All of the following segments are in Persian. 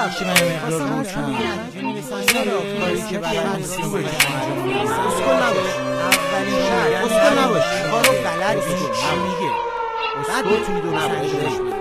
ببخشید من مقدار رو کم کاری که بلد نیستیم اسکل نباش اولین شهر اسکل نباش کارو بلد نیستی میگه بعد بتونی درست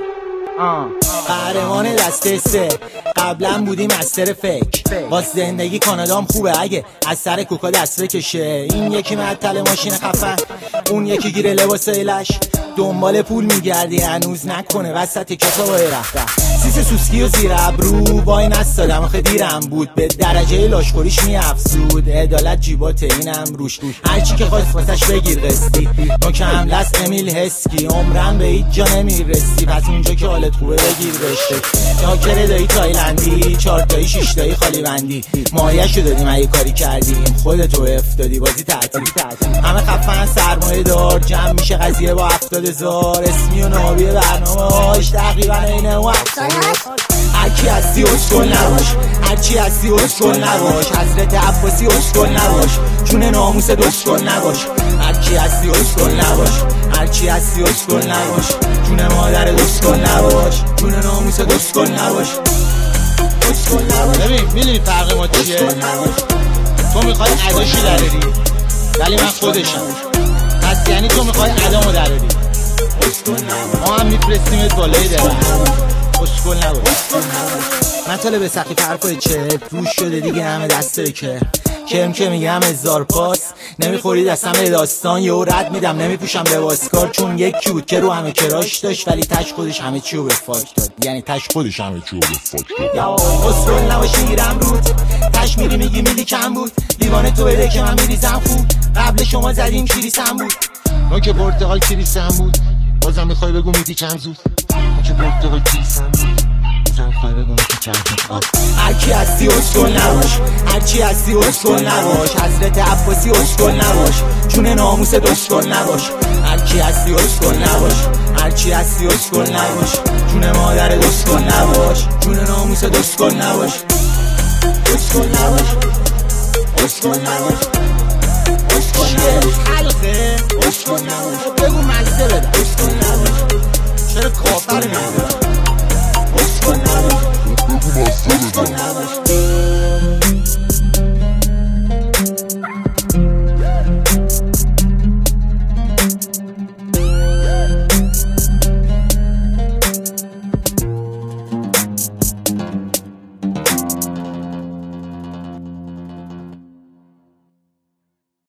قهرمان دسته سه قبلا بودیم مستر فکر باز زندگی کانادام خوبه اگه از سر کوکا دست بکشه. این یکی معطل ماشین خفن، اون یکی گیره لباس ایلش، دنبال پول میگردی هنوز نکنه وسط کتابای رفته. سیس سوسکی و زیر ابرو وای نستادم آخه دیرم بود، به درجه لاشخوریش میافزود. عدالت جیبات اینم روش هرچی که خواست واسش بگیر قسطی. نوکم لست امیل هسکی عمرم به هیچ جا نمیرسی، پس اونجا که حالت خوبه بگیر رشته. ناکره دایی تایلندی 4 تایی 6 تایی خالی بندی، مایه‌شو دادیم اگه کاری کردیم خودتو افتادی بازی تعطیل. همه خفن سرمایه دار جمع میشه قضیه با 70,000 اسمی و نابی برنامه‌اش تقریبا اینه و هرکی هستی اسکل نباش، هرچی هستی اسکل نباش، حضرت عباسی اسکل نباش، جون ناموس دسکل نباش. هرکی هستی اسکل نباش، هرچی هستی اسکل نباش، جون مادر دسکل نباش، جون ناموس دسکل نباش. اسکل نباش. ببین میدونی فرق ما چیه؟ تو میخوای اداشی دراری ولی من خودشم، پس یعنی تو میخوای ادامو دراری، ما هم میفرستیمت بالای درم. اسکل نباش. مطالب به سقی فرقای چه روش شده دیگه همه دسته کرم که میگم 1000 پاس نمیخورید اصلا به داستان. یهو رد میدم نمیپوشم به واسکار، چون یکی بود که رو همه کراش داشت ولی تش خودش همه چیو به فاک داد. یعنی تش خودش همه چیو به فاک داد. اسکل نباش میگیرم رود، تش میری میگی میلی کم بود، دیوانه تو بده که من میریزم خوب. قبل شما زدیم کریسم بود، ما که پرتقال کریسم بود، بازم میخوای بگو میتی چند زود. ما که پرتقال کریسم بود، بازم میخوای بگو میتی چند زود. هرکی هستی اسکل نباش، هرچی هستی اسکل نباش، حضرت عباسی اسکل نباش، جون ناموس دسکل نباش. هرکی هستی اسکل نباش، هرچی هستی اسکل نباش، جون مادر دسکل نباش، جون ناموس دسکل نباش. اسکل نباش، اسکل نباش، اسکل نباش. حلقه اسکل نباش. بگو مزده بده. اسکل نباش. چرا کافر میزه؟ اسکل نباش. اسکل نباش.